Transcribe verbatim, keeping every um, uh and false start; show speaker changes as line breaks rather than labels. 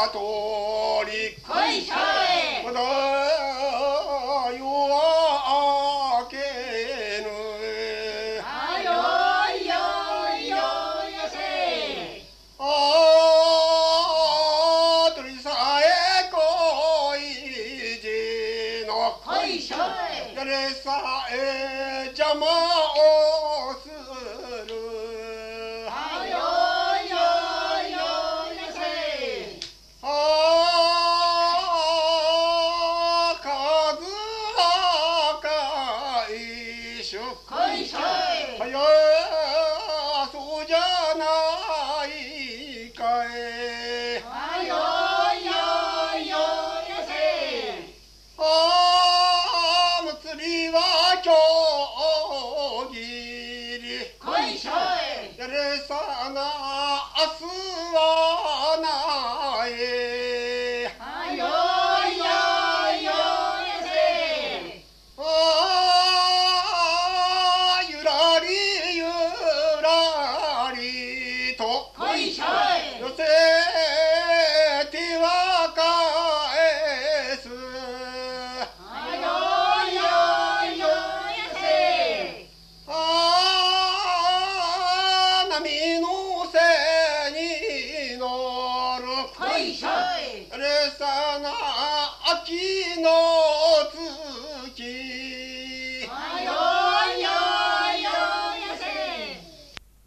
通り
こいしょい
まだ夜は明けぬ
あよいよいよいよせ
ああ鳥さえこいじの
こいしょい
やれさえ邪魔をする
あよいよいよいよせ
ああ数はかいしゅ
こいしょい
はやそうじゃないかい
あよいよいよいよせ
ああ祭りは今日ぎり
こいしょい
やれさな明日はない
あよいよいよいよせ
ああゆらりゆらりと
こいしょい
寄せては返す
あよいよいよいよせ
ああ波の背に乗る
こいしょい
れさな秋の